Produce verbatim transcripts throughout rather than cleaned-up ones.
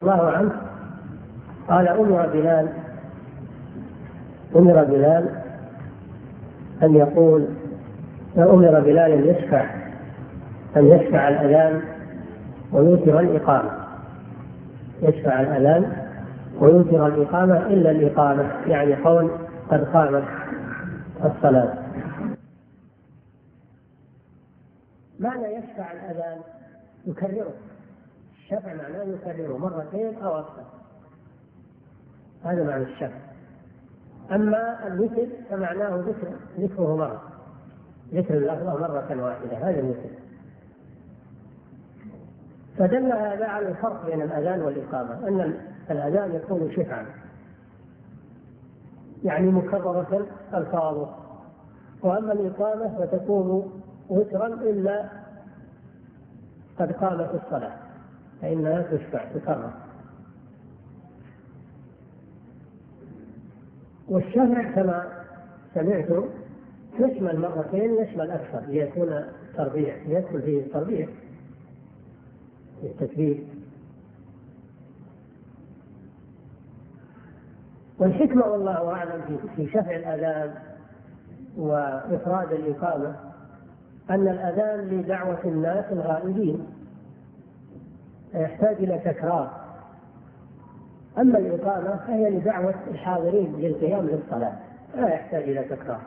الله عنه قال أمر بلال أمر بلال أن يقول أمر بلال أن يشفع أن يشفع الأذان ويوتر الإقامة يشفع الأذان ويوتر الإقامة إلا الإقامة، يعني قول قد قامت الصلاة. معنى يشفع الأذان يكرره، الشفع معناه يكرره مرتين أو أكثر، هذا معنى الشفع. أما الوتر فمعناه ذكر ذكره مرة، ذكر اللفظة مرة واحدة، هذا الوتر. فدل هذا على الفرق بين الأذان والإقامة، أن الأذان يكون شفعا يعني مكررة ألفاظه، وأما الإقامة فتكون وترا إلا قد قامت الصلاة فإنها تشفع تكرر. والشفع كما سمعت يشمل مرتين يشمل أكثر ليكون تربيع، يدخل فيه التربيع التكبير. والحكمة والله أعلم في شفع الأذان وإفراد الإقامة أن الأذان لدعوة الناس الغائبين يحتاج إلى تكرار، أما الإقامة فهي لدعوة الحاضرين للقيام للصلاة لا يحتاج إلى تكرار.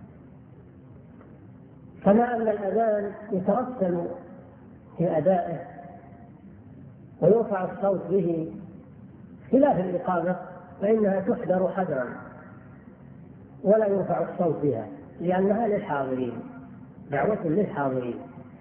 كما أن الأذان يترسل في أدائه ويرفع الصوت به، خلاف الإقامة فإنها تحذر حذرا ولا يرفع الصوت بها لأنها للحاضرين، دعوة للحاضرين.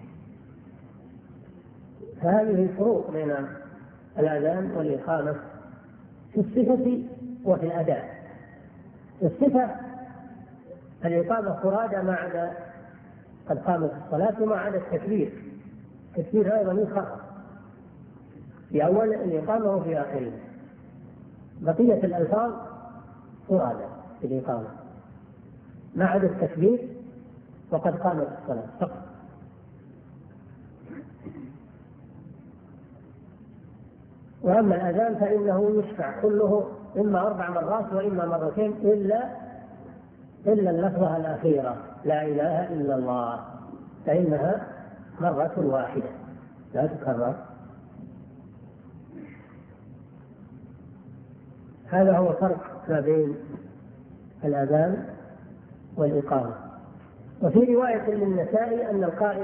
فهذه الفروق بين الأذان والإقامة في الصفة وفي الأداء. الصفة الإقامة فرادى ما عدا قد قامت الصلاة وما عدا التكبير، التكبير أيضا يخرج في أول الإقامة وفي آخره، بقية الألفاظ فرادى في الإقامة ما عدا التكبير وقد قامت الصلاة فقط. وأما الأذان فإنه يشفع كله إما أربع مرات وإما مرتين إلا إلا اللفظة الأخيرة لا إله إلا الله فإنها مرة واحدة لا تكرر. هذا هو فرق ما بين الأذان والإقامة. وفي رواية للنسائي أن القائل